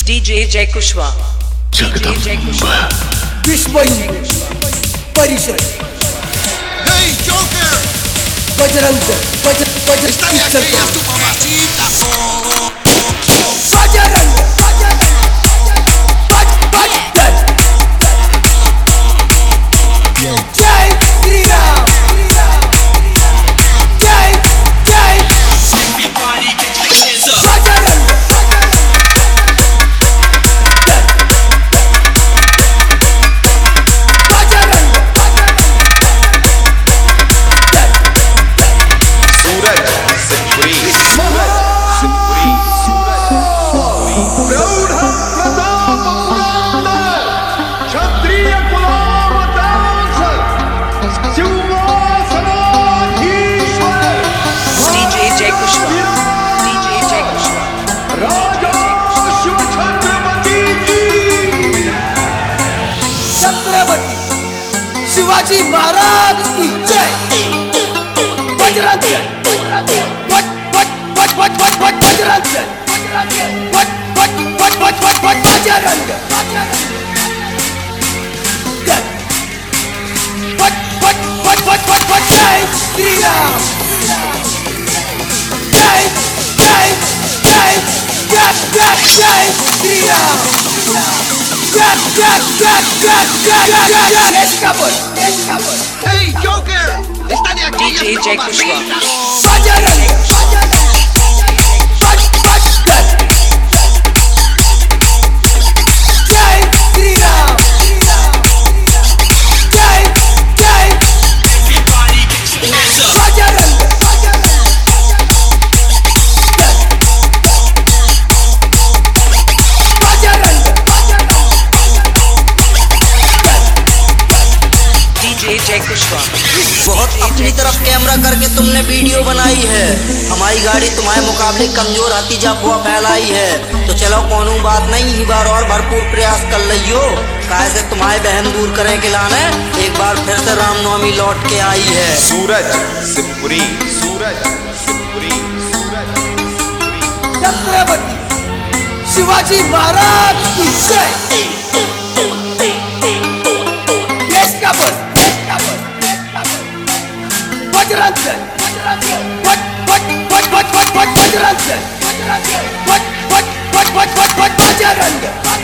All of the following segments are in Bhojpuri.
DJ Jay Kushwa. DJ Jay Kushwa. विश्व परिषद. Hey Joker, Bajrang están aquí a tu mamacita. Bajrang जय श्री राम. जय जय Everybody get your hands up. Bajrang. सूरज सिंहपुरी सूरज सिंहपुरी प्रौढ़ प्रताप पुरंदर क्षत्रिय कुलावतांश सिंहासनाधीश्वर DJ Jay Kushwa. DJ Jay Kushwa. राजा शिव छत्रपति की छत्रपति शिवाजी महाराज की जय. बजरंग बजरंग जय श्री राम. जय जय जय जय जय जय श्री राम. जय जय जय जय जय जय देश का बोल. Hey Joker, están aquí a DJ tu Jay Kushwa. mamacita. Bajrang जय श्री राम. जय जय Everybody get your hands up. Bajrang DJ Jay Kushwa. बहुत अपनी तरफ कैमरा करके तुमने वीडियो बनाई है. हमारी गाड़ी तुम्हारे मुकाबले कमजोर आती जा अफवाह फैलाई है. तो चलो कोनो बात नहीं, इस बार और भरपूर प्रयास कर लियो. काहे से तुम्हारे बहन दूर करने के लाने एक बार फिर से रामनवमी लौट के आई है. सूरज सिंहपुरी सूरज सिंहपुरी सूरज सिंहपुरी छत्रपति शिवाजी महाराज की जय. देश का बोल. बजरंग बजरंग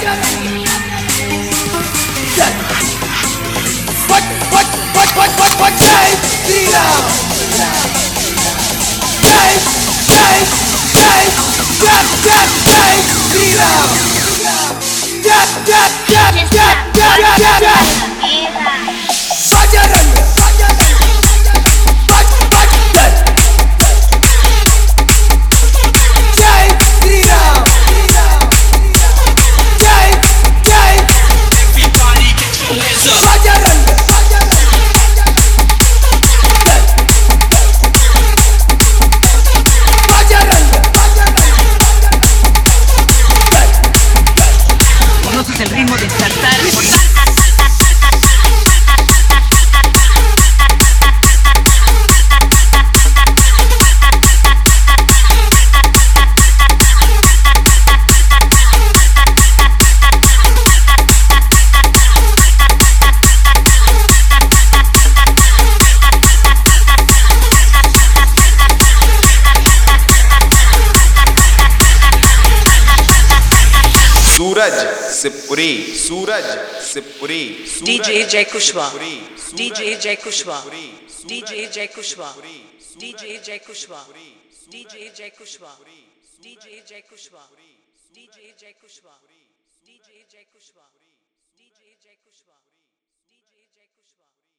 जय श्री राम. जय जय जय जय जय जय श्री राम. जय जय जय जय जय जय जय बजरंग जय श्री राम. जय जय Everybody get your hands up. Bajrang ¿Conoces el ritmo de saltar? Suraj Simhapuri Suraj Simhapuri DJ Jay Kushwa. DJ Jay Kushwa. DJ Jay Kushwa. DJ Jay Kushwa. DJ Jay Kushwa. DJ Jay Kushwa. DJ Jay Kushwa. DJ Jay Kushwa. DJ Jay Kushwa. DJ Jay Kushwa.